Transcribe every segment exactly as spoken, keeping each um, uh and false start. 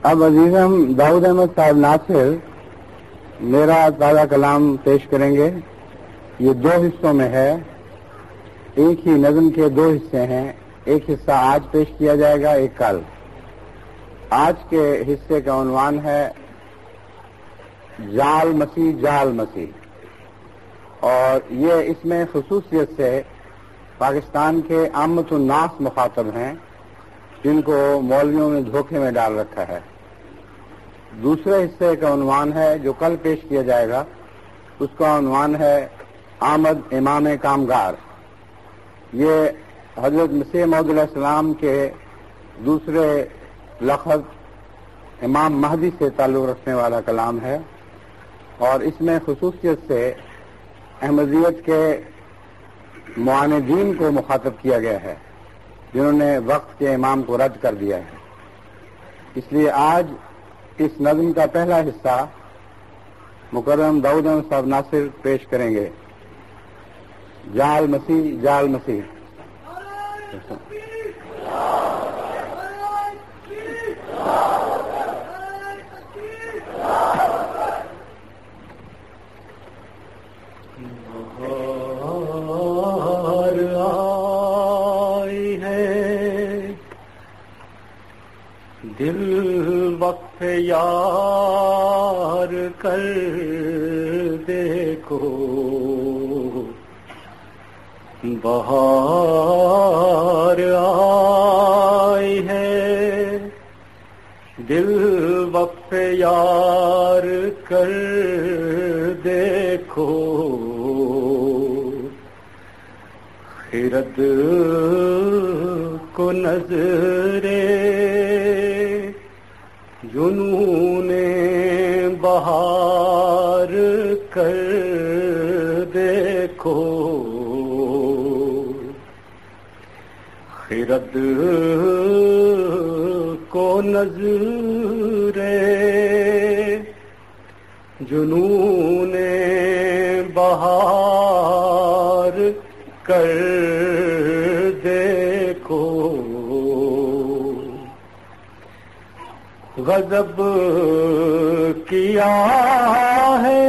اب عزیزم داؤد احمد صاحب ناصر میرا تازہ کلام پیش کریں گے. یہ دو حصوں میں ہے، ایک ہی نظم کے دو حصے ہیں. ایک حصہ آج پیش کیا جائے گا، ایک کل. آج کے حصے کا عنوان ہے جال مسیح جال مسیح، اور یہ اس میں خصوصیت سے پاکستان کے عامت الناس مخاطب ہیں جن کو مولویوں نے دھوکے میں ڈال رکھا ہے. دوسرے حصے کا عنوان ہے جو کل پیش کیا جائے گا، اس کا عنوان ہے آمد امام کامگار. یہ حضرت مسیح موعود علیہ السلام کے دوسرے لقب امام مہدی سے تعلق رکھنے والا کلام ہے، اور اس میں خصوصیت سے احمدیت کے معاندین کو مخاطب کیا گیا ہے جنہوں نے وقت کے امام کو رد کر دیا ہے. اس لیے آج اس نظم کا پہلا حصہ مکرم داؤد احمد صاحب ناصر پیش کریں گے. جال مسیح جال مسیح. دل وقت یار کر دیکھو، بہار آئی ہے. دل وقت یار کر دیکھو، خرد کو نظرے جنون بہار کر دیکھو، خرد کو نظرے جنون بہار کر دیکھو. غضب کیا ہے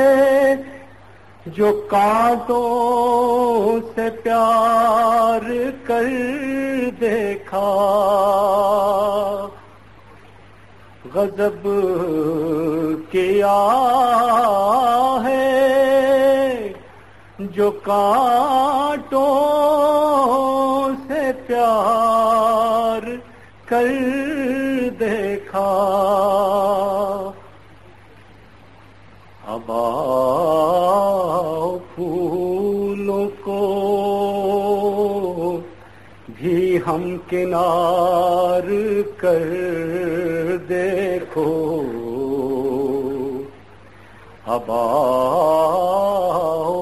جو کانٹوں سے پیار کر دیکھا، غضب کیا ہے جو کانٹوں سے پیار کر دیکھا. اب آؤ پھولوں کو بھی ہم کنار کر دیکھو، اب آؤ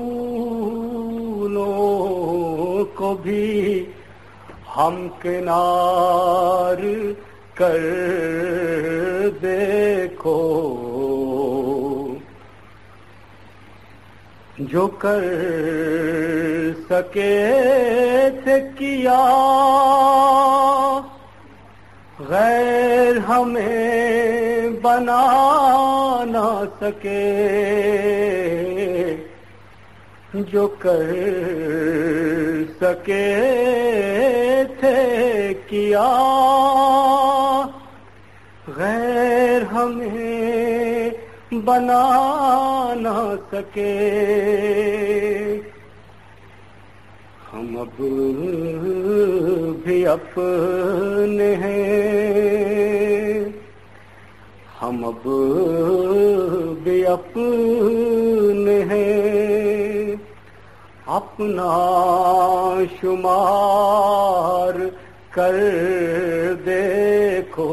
پھولوں کو بھی ہم کنار کر دیکھو. جو کر سکے تھے کیا غیر ہمیں بنا نہ سکے، جو کر سکے تھے کیا غیر ہمیں بنا نہ سکے. ہم اب بھی اپنے ہیں، ہم اب بھی اپنے ہیں، اپنا شمار کر دیکھو.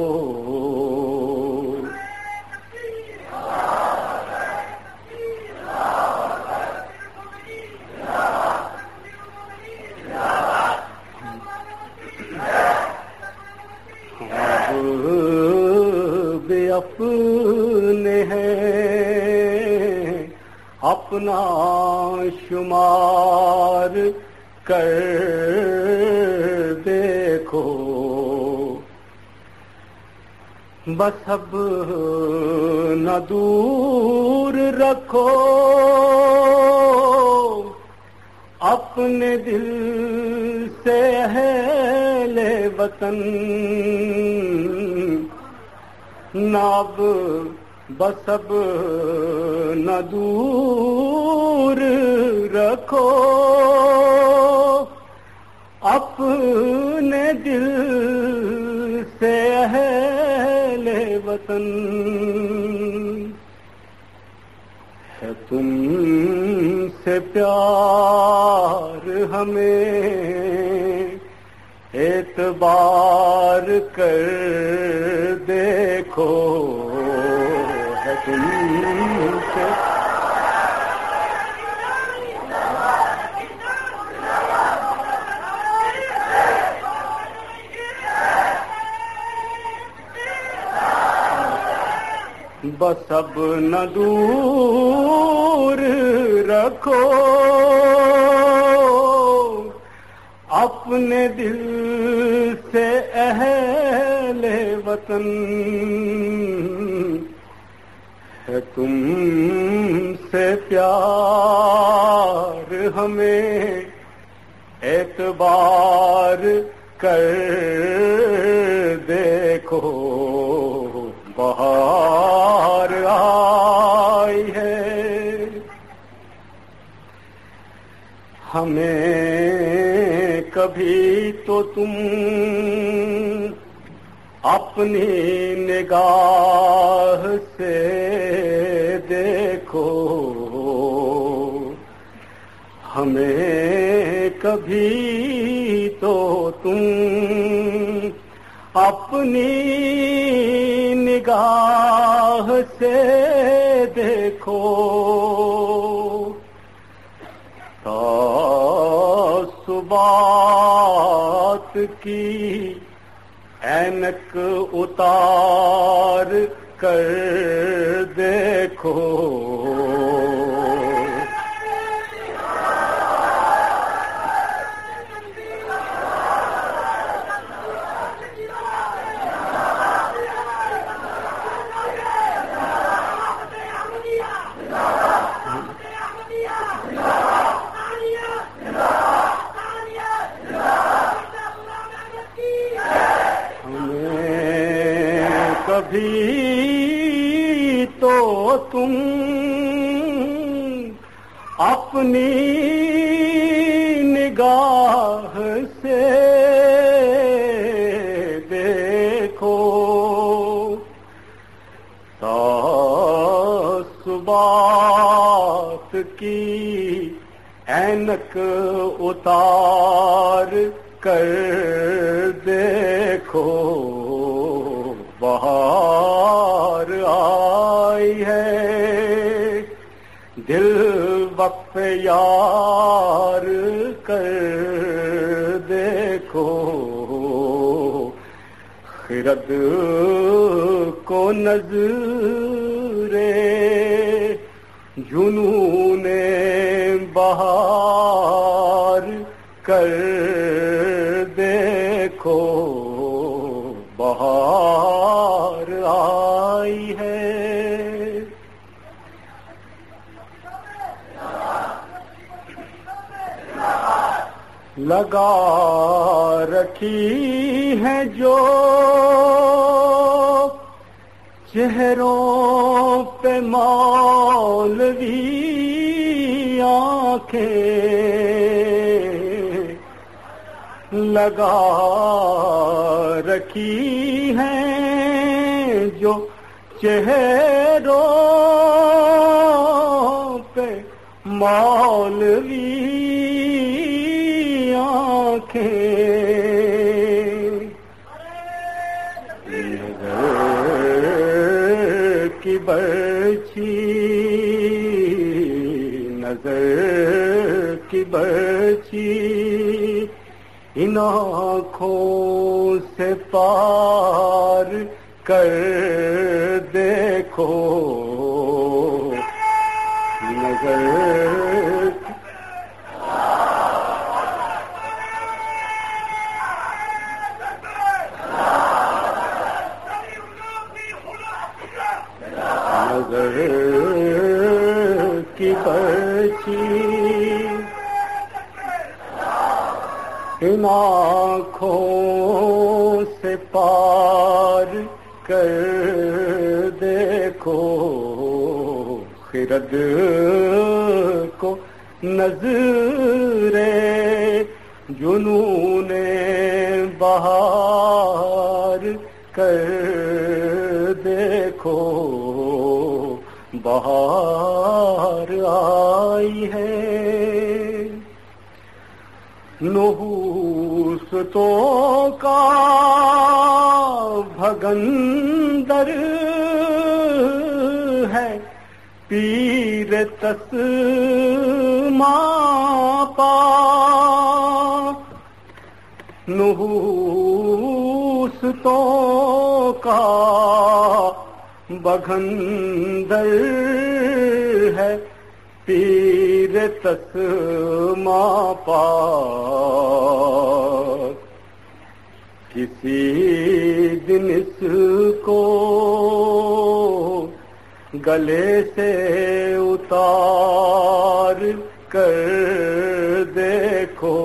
بھی اپنے ہیں، اپنا شمار کر دیکھو. بس اب نہ دور رکھو اپنے دل سے اہل وطن، نہ اب بس اب نہ دور رکھو اپنے دل سے اہل وطن، ہے تم سے پیار ہمیں اعتبار کر دیکھو، ہے تم سے بس اب نہ دور رکھو اپنے دل سے اہل وطن، ہے تم سے پیار ہمیں اعتبار کر دیکھو، بہار آئی ہے ہمیں کبھی تو تم اپنی نگاہ سے دیکھو، ہمیں کبھی تو تم اپنی نگاہ سے دیکھو، تعصبات کی اینک اتار کر دیکھو، کبھی تو تم اپنی نگاہ سے دیکھو، تعصبات کی اینک اتار کر دیکھو، بہار آئی ہے دل وقف یار کر دیکھو، خرد کو نظرے جنون بہار کر دیکھو، بہار آئی ہے لگا رکھی ہے جو چہروں پہ مولوی آنکھیں، لگا رکھی ہیں جو چہروں پہ مولوی آنکھیں، نظر کی برچھی نظر کی برچھی ان آنکھوں سے پار کر دیکھو، نظر کی بچی ان آنکھوں سے پار کر دیکھو خرد کو نظر جنون بہار کر دیکھو بہار آئی ہے نحوستوں کا بھگندر ہے پیر تسماں پا نحوستوں کا بھگندر ہے پیر تسماں پا کسی دن اس کو گلے سے اتار کر دیکھو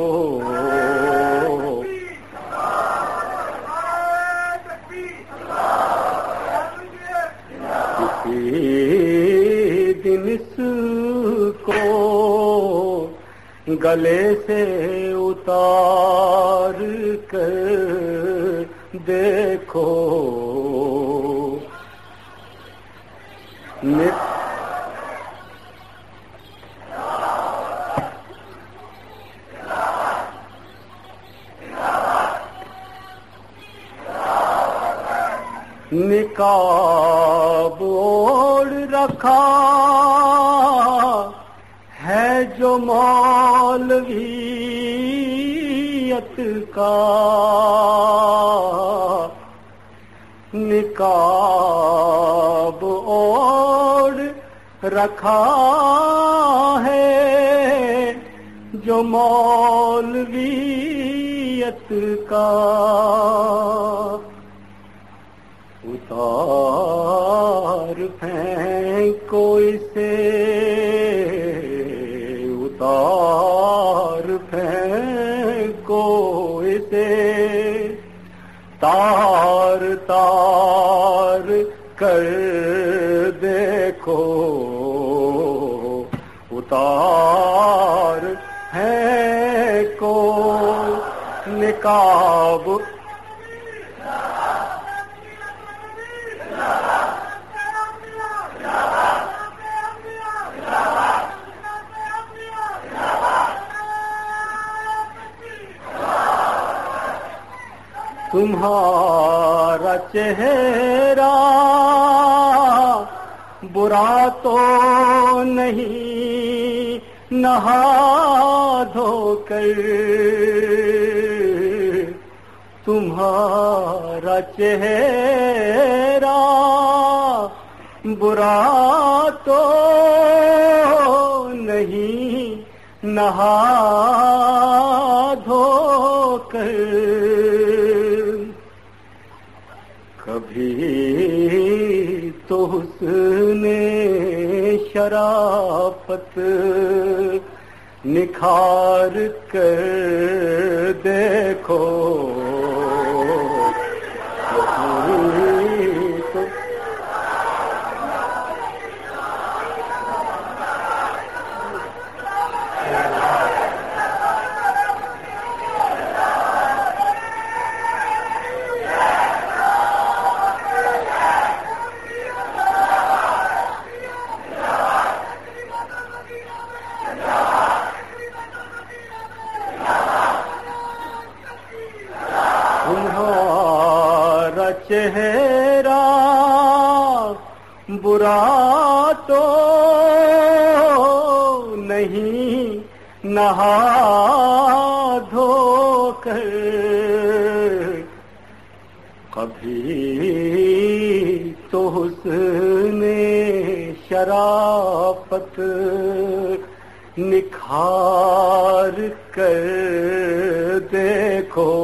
کسی دن اس کو گلے سے اتار کر دیکھو نقاب اوڑھ رکھا ہے جو مولویت کا نقاب اوڑھ رکھا ہے جو مولویت کا اتار پھینکو اسے اتار پھینکو اسے تار تار کر دیکھو اتار پھینکو نقاب تمہارا چہرہ برا تو نہیں نہا دھو کر تمہارا چہرہ برا تو نہیں نہا دھو کر کبھی تو حسن شرافت نکھار کر دیکھو کبھی تو چہرہ برا تو نہیں نہا دھو کر کبھی تو حسن شرافت نکھار کر دیکھو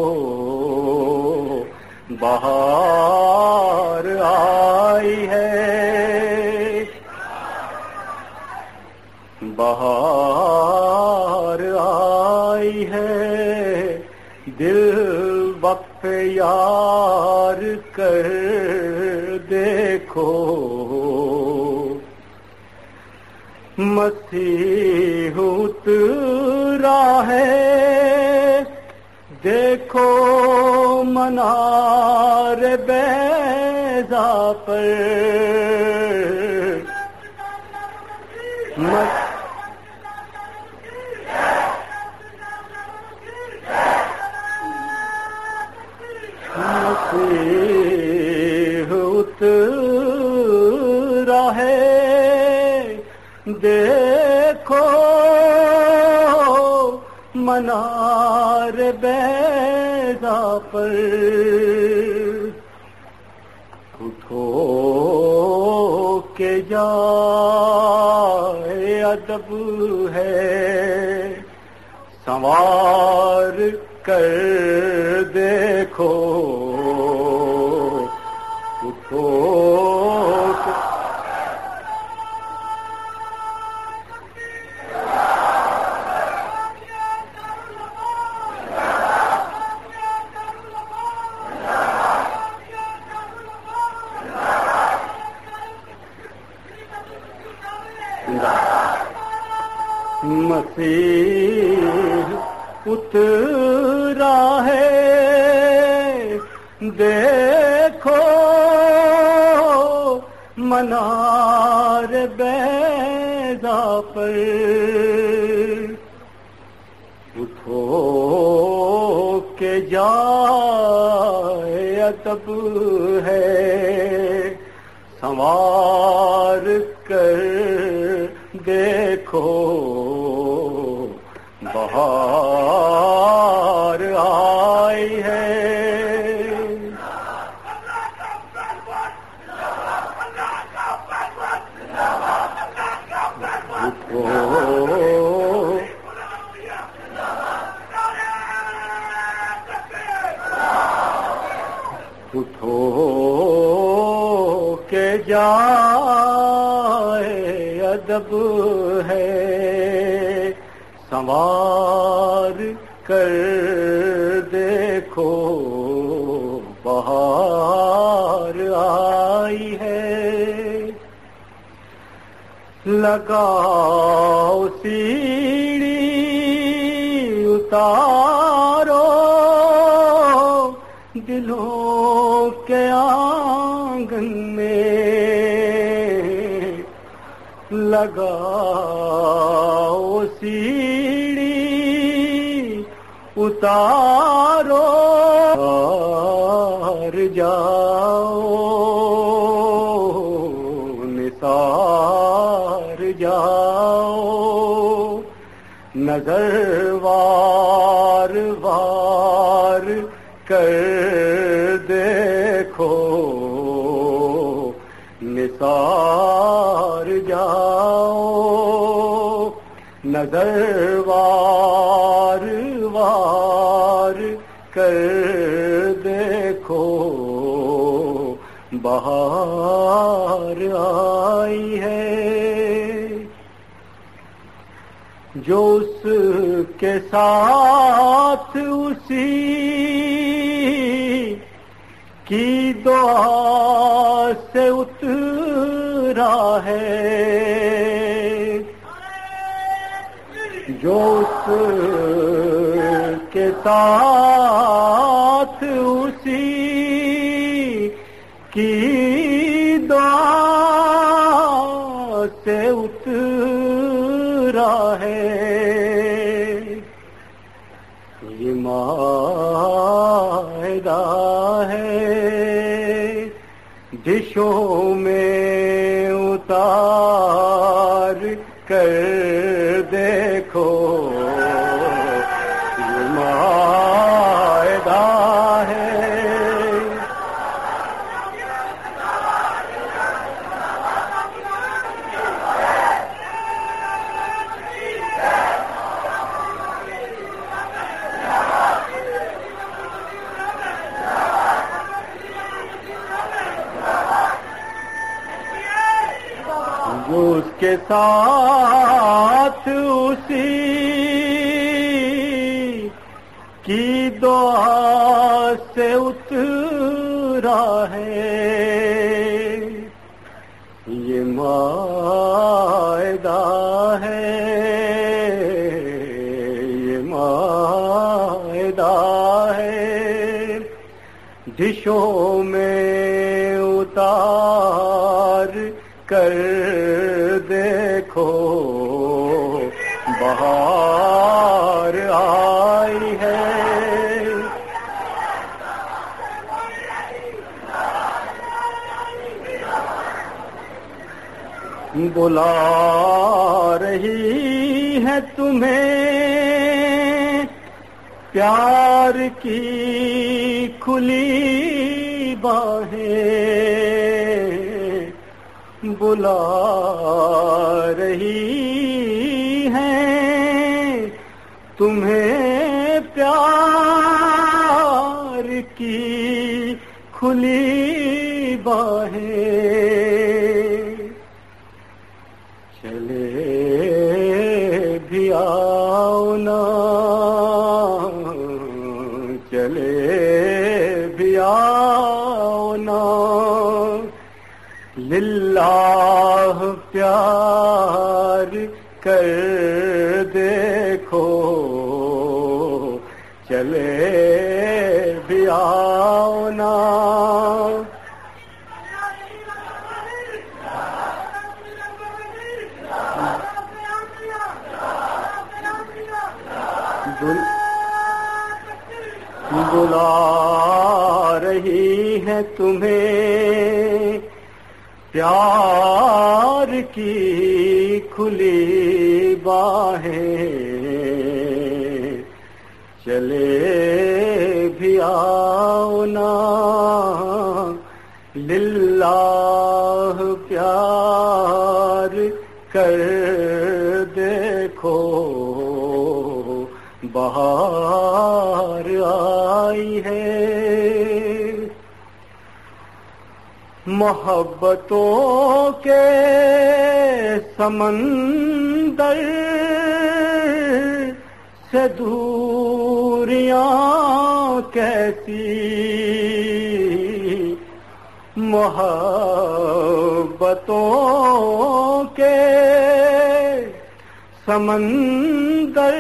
بہار آئی ہے بہار آئی ہے دل وقت یار کر دیکھو مسیح اترا ہے دیکھو منار بیضا پر مسیح اترا ہے دیکھو منار بیضا پر اٹھو کہ جائے ادب ہے سنوار کر دیکھو اٹھو مسیح اترا ہے دیکھو منار بیضا پر اٹھو کہ جائے ادب ہے سنوار کر دیکھو بہار آئی ہے اٹھو اٹھو کہ جائے ادب ہے سنوار کر دیکھو بہار آئی ہے لگاؤ سیڑھی اتارو دلوں کے آنگن میں لگاؤ سیڑھی اتارو اور جاؤ نثار جاؤ نظر وار وار کر دیکھو نثار جاؤ نظر وار وار کر دیکھو بہار آئی ہے جو اس کے ساتھ اسی کی دعا سے اترا ہے جو اس کے ساتھ اسی کی دعا سے اترا ہے یہ معاہدہ ہے ڈشوں میں اتار کر دیکھو یہ معاہدہ ہے جو اس کے ساتھ اسی کی دعا سے اترا ہے یہ مائدہ ہے، یہ مائدہ ہے، ڈشوں میں اتار کر دیکھو بہار آئی ہے۔ بلا رہی ہے تمہیں پیار کی کھلی باہیں، بلا رہی ہیں تمہیں پیار کی کھلی باہیں، چلے بھی آؤ نا، چلے بھی آؤ نا، للہ پیار کر دیکھو، چلے بھی آؤ نا۔ بلا رہی ہے تمہیں پیار کی کھلی باہیں، چلے بھی آؤ نا، للہ پیار کر دیکھو بہار آئی ہے۔ محبتوں کے سمندر سے دوریاں کیسی، محبتوں کے سمندر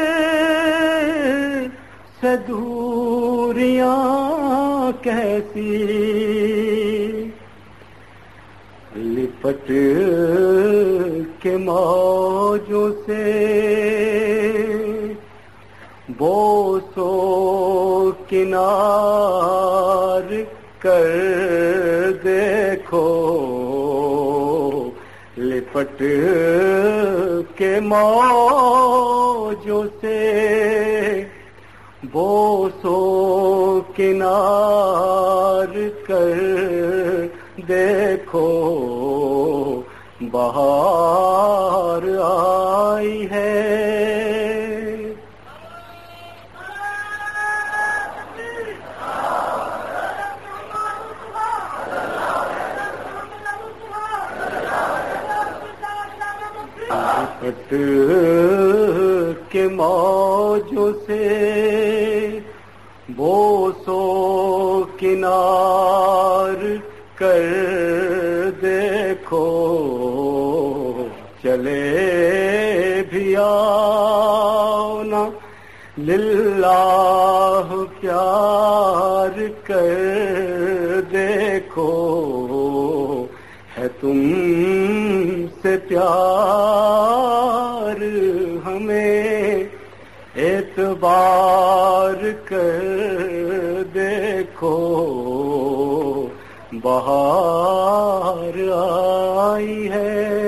سے دوریاں کیسی، لپٹ کے موجوں سے بوسو کنار کر دیکھو، لپٹ کے موجوں سے بوسو کنار کر دیکھو بہار آئی ہے۔ لپٹ کے موجوں سے بوسو کنار کر دیکھو، چلے بھی آؤ نا، للہ پیار کر دیکھو، ہے تم سے پیار ہمیں اعتبار کر دیکھو بہار آئی ہے۔